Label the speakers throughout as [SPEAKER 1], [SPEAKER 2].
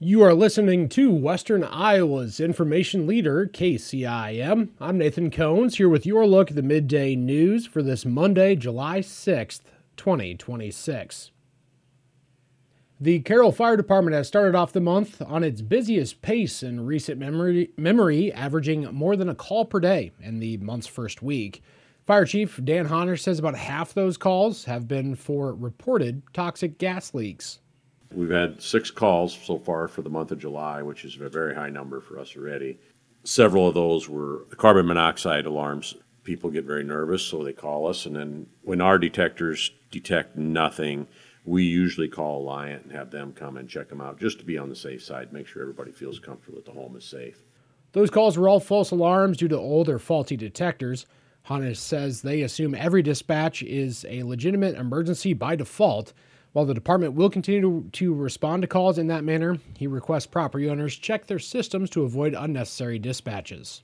[SPEAKER 1] You are listening to Western Iowa's information leader, KCIM. I'm Nathan Cones, here with your look at the midday news for this Monday, July 6th, 2026. The Carroll Fire Department has started off the month on its busiest pace in recent memory, averaging more than a call per day in the month's first week. Fire Chief Dan Honner says about half those calls have been for reported toxic gas leaks.
[SPEAKER 2] We've had 6 calls so far for the month of July, which is a very high number for us already. Several of those were carbon monoxide alarms. People get very nervous, so they call us, and then when our detectors detect nothing, we usually call Alliant and have them come and check them out just to be on the safe side, make sure everybody feels comfortable that the home is safe.
[SPEAKER 1] Those calls were all false alarms due to old or faulty detectors. Honner says they assume every dispatch is a legitimate emergency by default. While the department will continue to respond to calls in that manner, he requests property owners check their systems to avoid unnecessary dispatches.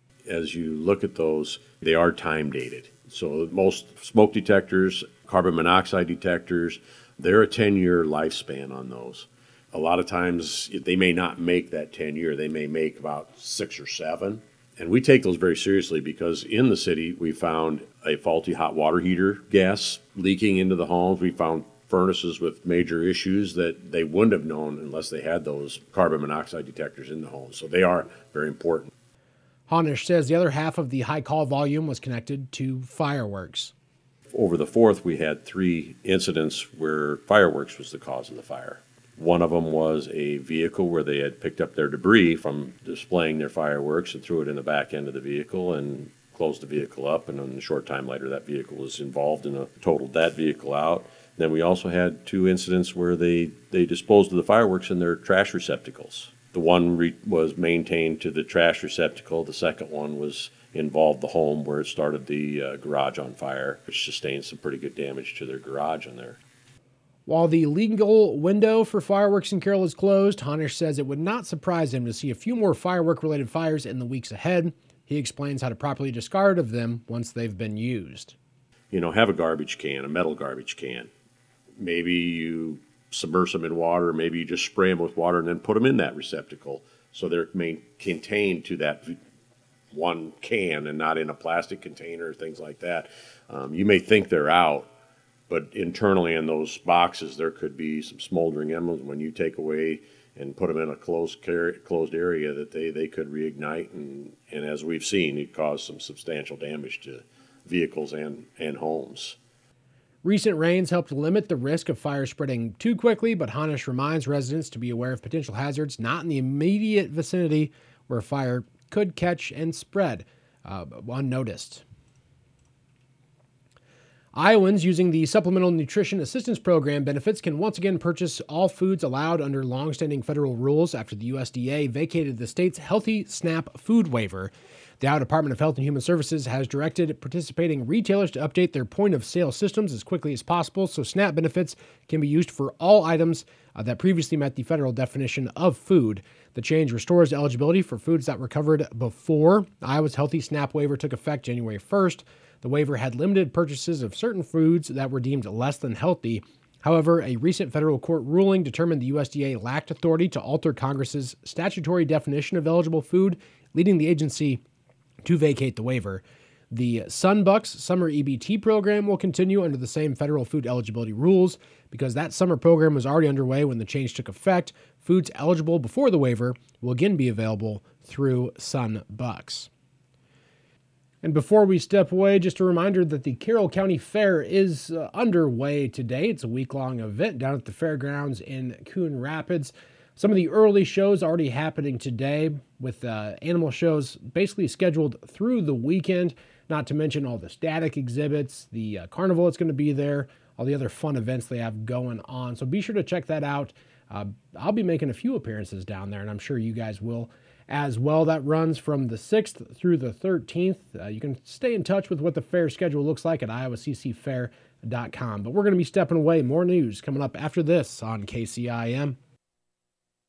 [SPEAKER 2] As you look at those, they are time dated. So most smoke detectors, carbon monoxide detectors, they're a 10-year lifespan on those. A lot of times they may not make that 10-year, they may make about 6 or 7. And we take those very seriously because in the city we found a faulty hot water heater gas leaking into the homes. We found furnaces with major issues that they wouldn't have known unless they had those carbon monoxide detectors in the home. So they are very important.
[SPEAKER 1] Honish says the other half of the high call volume was connected to fireworks.
[SPEAKER 2] Over the 4th, we had 3 incidents where fireworks was the cause of the fire. One of them was a vehicle where they had picked up their debris from displaying their fireworks and threw it in the back end of the vehicle and closed the vehicle up. And then a short time later, that vehicle was involved and totaled that vehicle out. Then we also had 2 incidents where they disposed of the fireworks in their trash receptacles. The one was maintained to the trash receptacle. The second one involved the home where it started the garage on fire, which sustained some pretty good damage to their garage in there.
[SPEAKER 1] While the legal window for fireworks in Carroll is closed, Honish says it would not surprise him to see a few more firework-related fires in the weeks ahead. He explains how to properly discard of them once they've been used.
[SPEAKER 2] Have a garbage can, a metal garbage can. Maybe you submerge them in water, maybe you just spray them with water and then put them in that receptacle so they're contained to that one can and not in a plastic container or things like that. You may think they're out, but internally in those boxes there could be some smoldering embers. When you take away and put them in a closed area, that they could reignite, and as we've seen, it caused some substantial damage to vehicles and homes.
[SPEAKER 1] Recent rains helped limit the risk of fire spreading too quickly, but Honish reminds residents to be aware of potential hazards not in the immediate vicinity where fire could catch and spread unnoticed. Iowans using the Supplemental Nutrition Assistance Program benefits can once again purchase all foods allowed under longstanding federal rules after the USDA vacated the state's Healthy SNAP food waiver. The Iowa Department of Health and Human Services has directed participating retailers to update their point-of-sale systems as quickly as possible so SNAP benefits can be used for all items that previously met the federal definition of food. The change restores eligibility for foods that were covered before Iowa's Healthy SNAP waiver took effect January 1st. The waiver had limited purchases of certain foods that were deemed less than healthy. However, a recent federal court ruling determined the USDA lacked authority to alter Congress's statutory definition of eligible food, leading the agency to vacate the waiver. The Sunbucks Summer EBT program will continue under the same federal food eligibility rules. Because that summer program was already underway when the change took effect, foods eligible before the waiver will again be available through Sunbucks. And before we step away, just a reminder that the Carroll County Fair is underway today. It's a week-long event down at the fairgrounds in Coon Rapids. Some of the early shows already happening today with animal shows basically scheduled through the weekend, not to mention all the static exhibits, the carnival that's going to be there, all the other fun events they have going on. So be sure to check that out. I'll be making a few appearances down there, and I'm sure you guys will as well. That runs from the 6th through the 13th. You can stay in touch with what the fair schedule looks like at iowaccfair.com. But we're going to be stepping away. More news coming up after this on KCIM.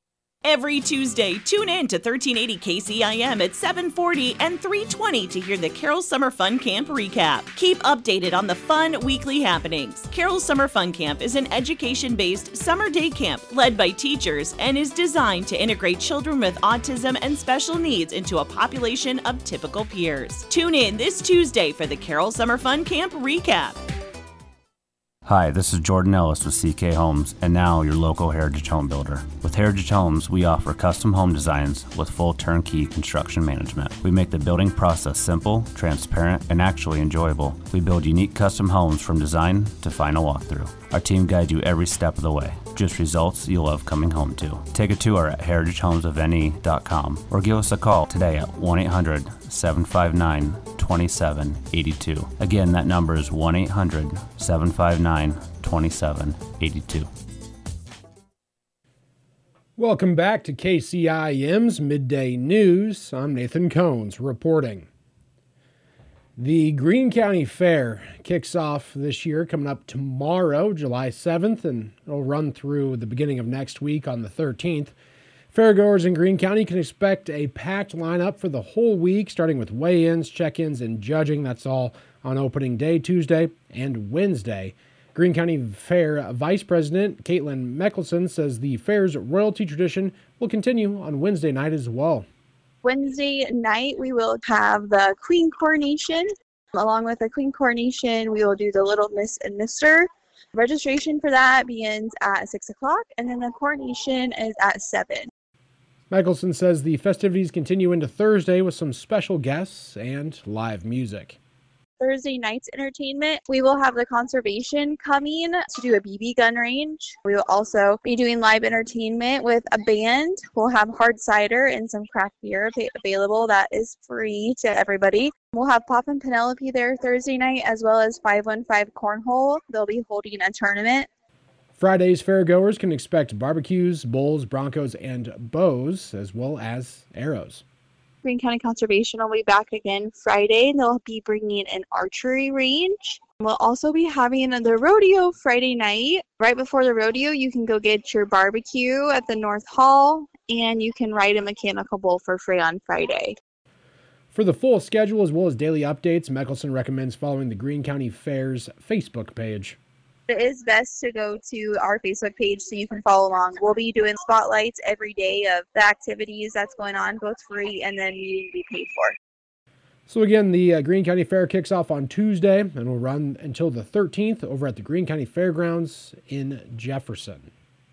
[SPEAKER 3] Every Tuesday, tune in to 1380 KCIM at 7:40 and 3:20 to hear the Carroll Summer Fun Camp recap. Keep updated on the fun weekly happenings. Carroll Summer Fun Camp is an education-based summer day camp led by teachers and is designed to integrate children with autism and special needs into a population of typical peers. Tune in this Tuesday for the Carroll Summer Fun Camp recap.
[SPEAKER 4] Hi, this is Jordan Ellis with CK Homes, and now your local Heritage Home Builder. With Heritage Homes, we offer custom home designs with full turnkey construction management. We make the building process simple, transparent, and actually enjoyable. We build unique custom homes from design to final walkthrough. Our team guides you every step of the way. Just results you'll love coming home to. Take a tour at heritagehomesofne.com or give us a call today at 1-800-759-2782. Again, that number is 1-800-759-2782.
[SPEAKER 1] Welcome back to KCIM's Midday News. I'm Nathan Cones reporting. The Greene County Fair kicks off this year coming up tomorrow, July 7th, and it'll run through the beginning of next week on the 13th. Fairgoers in Greene County can expect a packed lineup for the whole week, starting with weigh-ins, check-ins, and judging. That's all on opening day, Tuesday and Wednesday. Greene County Fair Vice President Caitlin Mickelson says the fair's royalty tradition will continue on Wednesday night as well.
[SPEAKER 5] Wednesday night, we will have the Queen Coronation. Along with the Queen Coronation, we will do the Little Miss and Mr. Registration for that begins at 6 o'clock, and then the coronation is at 7.
[SPEAKER 1] Mickelson says the festivities continue into Thursday with some special guests and live music.
[SPEAKER 5] Thursday night's entertainment, we will have the conservation coming to do a BB gun range. We will also be doing live entertainment with a band. We'll have hard cider and some craft beer available that is free to everybody. We'll have Pop and Penelope there Thursday night, as well as 515 Cornhole. They'll be holding a tournament.
[SPEAKER 1] Friday's fairgoers can expect barbecues, bulls, broncos, and bows, as well as arrows.
[SPEAKER 5] Greene County Conservation will be back again Friday, and they'll be bringing an archery range. We'll also be having the rodeo Friday night. Right before the rodeo, you can go get your barbecue at the North Hall, and you can ride a mechanical bull for free on Friday.
[SPEAKER 1] For the full schedule as well as daily updates, Mickelson recommends following the Greene County Fair's Facebook page.
[SPEAKER 5] It is best to go to our Facebook page so you can follow along. We'll be doing spotlights every day of the activities that's going on, both free and then you will be paid for.
[SPEAKER 1] So again, the Greene County Fair kicks off on Tuesday and will run until the 13th over at the Greene County Fairgrounds in Jefferson.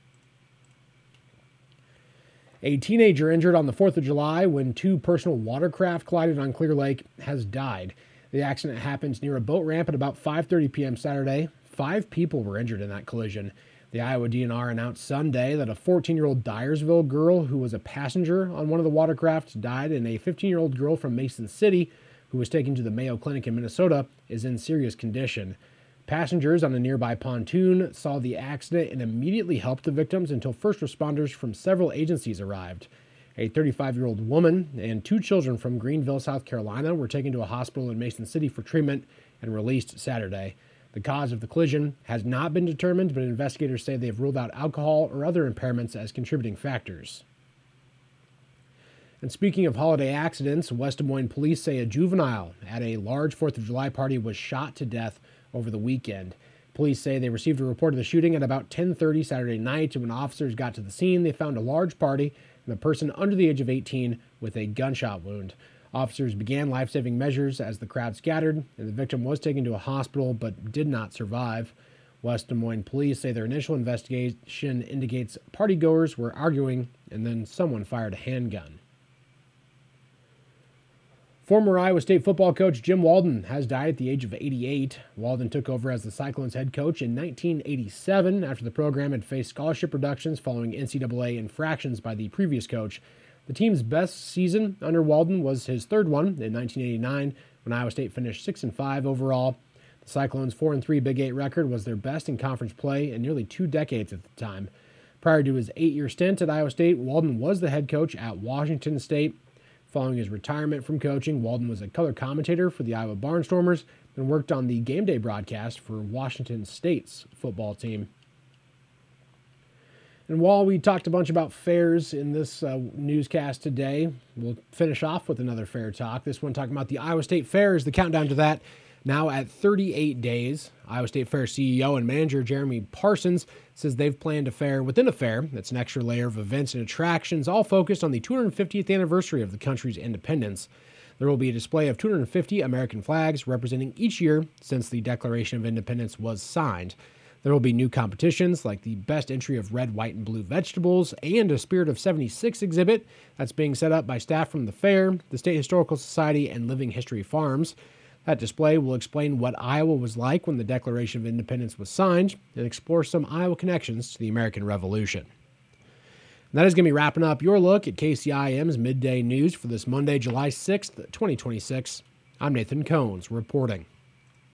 [SPEAKER 1] A teenager injured on the 4th of July when two personal watercraft collided on Clear Lake has died. The accident happened near a boat ramp at about 5:30 p.m. Saturday. 5 people were injured in that collision. The Iowa DNR announced Sunday that a 14-year-old Dyersville girl who was a passenger on one of the watercrafts died, and a 15-year-old girl from Mason City who was taken to the Mayo Clinic in Minnesota is in serious condition. Passengers on a nearby pontoon saw the accident and immediately helped the victims until first responders from several agencies arrived. A 35-year-old woman and 2 children from Greenville, South Carolina were taken to a hospital in Mason City for treatment and released Saturday. The cause of the collision has not been determined, but investigators say they have ruled out alcohol or other impairments as contributing factors. And speaking of holiday accidents, West Des Moines police say a juvenile at a large 4th of July party was shot to death over the weekend. Police say they received a report of the shooting at about 10:30 Saturday night, and when officers got to the scene, they found a large party and a person under the age of 18 with a gunshot wound. Officers began life-saving measures as the crowd scattered, and the victim was taken to a hospital but did not survive. West Des Moines police say their initial investigation indicates partygoers were arguing and then someone fired a handgun. Former Iowa State football coach Jim Walden has died at the age of 88. Walden took over as the Cyclones head coach in 1987 after the program had faced scholarship reductions following NCAA infractions by the previous coach. The team's best season under Walden was his third one in 1989 when Iowa State finished 6-5 overall. The Cyclones' 4-3 Big 8 record was their best in conference play in nearly 2 decades at the time. Prior to his 8-year stint at Iowa State, Walden was the head coach at Washington State. Following his retirement from coaching, Walden was a color commentator for the Iowa Barnstormers and worked on the game day broadcast for Washington State's football team. And while we talked a bunch about fairs in this newscast today, we'll finish off with another fair talk. This one talking about the Iowa State Fairs, the countdown to that now at 38 days. Iowa State Fair CEO and manager Jeremy Parsons says they've planned a fair within a fair. That's an extra layer of events and attractions, all focused on the 250th anniversary of the country's independence. There will be a display of 250 American flags representing each year since the Declaration of Independence was signed. There will be new competitions like the best entry of red, white, and blue vegetables and a Spirit of 76 exhibit that's being set up by staff from the fair, the State Historical Society, and Living History Farms. That display will explain what Iowa was like when the Declaration of Independence was signed and explore some Iowa connections to the American Revolution. And that is going to be wrapping up your look at KCIM's midday news for this Monday, July 6th, 2026. I'm Nathan Cohns reporting.